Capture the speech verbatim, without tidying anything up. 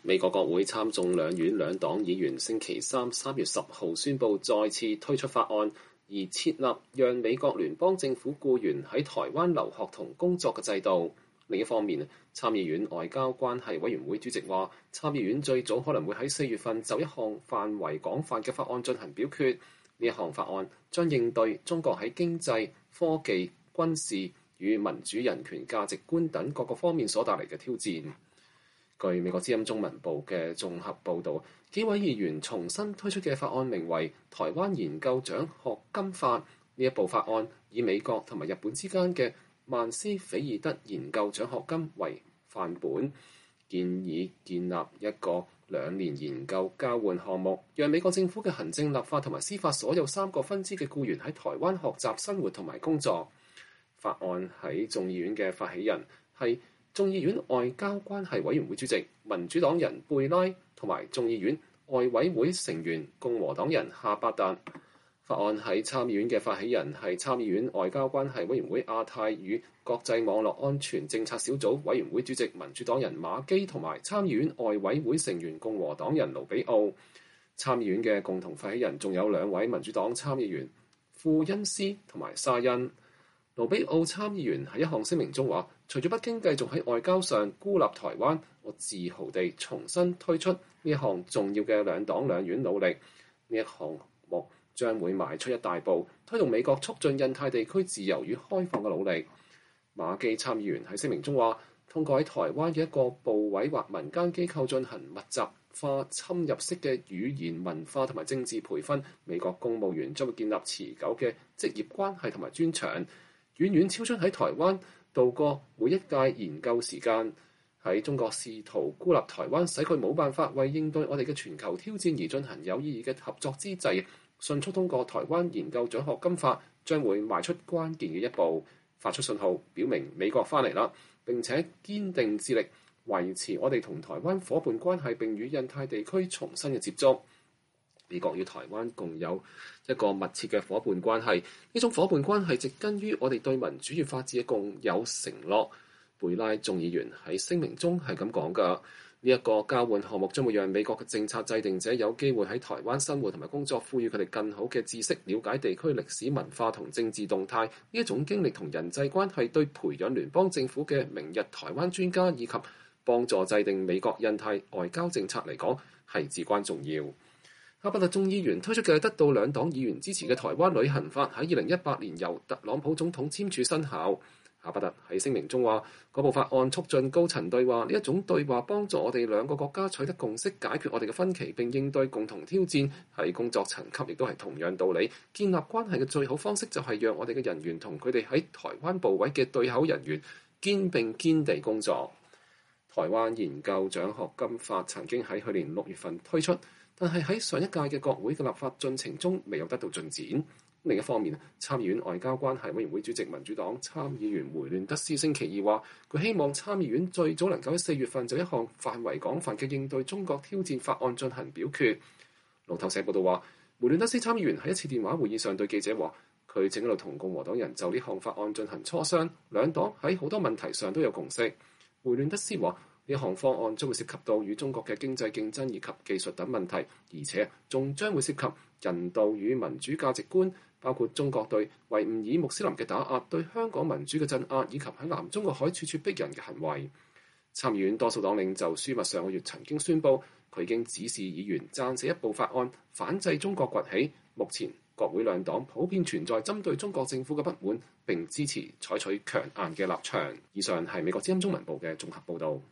美國國會參眾兩院兩黨議員星期三三月十號宣布再次推出法案，而設立讓美國聯邦政府僱員喺台灣留學同工作嘅制度。另一方面，參議院外交關係委員會主席話，參議院最早可能會喺四月份就一項範圍廣泛嘅法案進行表決。呢一項法案將應對中國喺經濟、科技、軍事與民主人權價值觀等各個方面所帶嚟嘅挑戰。據美國之音中文部嘅綜合報導，幾位議員重新推出嘅法案名為《台灣研究獎學金法》。呢一部法案以美國同埋日本之間嘅曼斯菲爾德研究獎學金為範本，建議建立一個兩年研究交換項目，讓美國政府嘅行政、立法同埋司法所有三個分支嘅僱員喺台灣學習、生活同埋工作。法案喺眾議院嘅發起人係眾議院外交關係委員會主席民主黨人貝拉，同埋眾議院外委會成員共和黨人夏伯達。法案喺參議院嘅發起人係參議院外交關係委員會亞太與國際網絡安全政策小組委員會主席民主黨人馬基，同埋參議院外委會成員共和黨人盧比奧。參議院嘅共同發起人仲有兩位民主黨參議員庫恩斯同埋沙恩。盧比奧參議員喺一項聲明中話，隨住北京繼續喺外交上孤立台灣，我自豪地重新推出呢一項重要嘅兩黨兩院努力。呢一項目將會邁出一大步，推動美國促進印太地區自由與開放嘅努力。馬基參議員喺聲明中話，通過喺台灣嘅一個部委或民間機構進行密集化侵入式嘅語言文化同埋政治培訓，美國公務員將會建立持久嘅職業關係同埋專長，遠遠超出喺台灣度過每一屆研究時間。喺中國試圖孤立台灣，使佢冇辦法為應對我哋嘅全球挑戰而進行有意義嘅合作之際，迅速通過台灣研究獎學金法將會邁出關鍵嘅一步，發出信號，表明美國翻嚟啦，並且堅定致力維持我哋同台灣夥伴關係，並與印太地區重新嘅接觸。美國與台灣共有一個密切嘅夥伴關係，呢種夥伴關係植根於我哋對民主與法治嘅共有承諾。貝拉眾議員喺聲明中係咁講㗎。呢一個交換項目將會讓美國嘅政策制定者有機會喺台灣生活同埋工作，賦予佢哋更好嘅知識，了解地區歷史文化同政治動態。呢一種經歷同人際關係對培養聯邦政府嘅明日台灣專家以及幫助制定美國印太外交政策嚟講係至關重要。夏伯特眾議員推出嘅得到兩黨議員支持嘅台灣旅行法喺二零一八年由特朗普總統簽署生效。夏伯特喺聲明中話，嗰部法案促進高層對話，呢一種對話幫助我哋兩個國家取得共識，解決我哋嘅分歧並應對共同挑戰。喺工作層級亦都係同樣道理。建立關係嘅最好方式就係讓我哋嘅人員同佢哋喺台灣部委嘅對口人員肩並肩地工作。台灣研究獎學金法曾經喺去年六月份推出，但係喺上一屆嘅國會嘅立法進程中未有得到進展。另一方面，參議院外交關係委員會主席民主黨參議員梅亂德斯星期二話，佢希望參議院最早能夠喺四月份就一項範圍廣泛嘅應對中國挑戰法案進行表決。路透社報道話，梅亂德斯參議員喺一次電話會議上對記者話，佢正喺度同共和黨人就呢項法案進行磋商，兩黨喺好多問題上都有共識。梅亂德斯話，呢項方案將會涉及到與中國嘅經濟競爭以及技術等問題，而且仲將會涉及人道與民主價值觀，包括中國對維吾爾穆斯林嘅打壓、對香港民主嘅鎮壓，以及喺南中國海處處逼人嘅行為。參議院多數黨領袖舒默上個月曾經宣布，佢已經指示議員撰寫一部法案反制中國崛起。目前國會兩黨普遍存在針對中國政府嘅不滿，並支持採取強硬嘅立場。以上係美國之音中文部嘅綜合報導。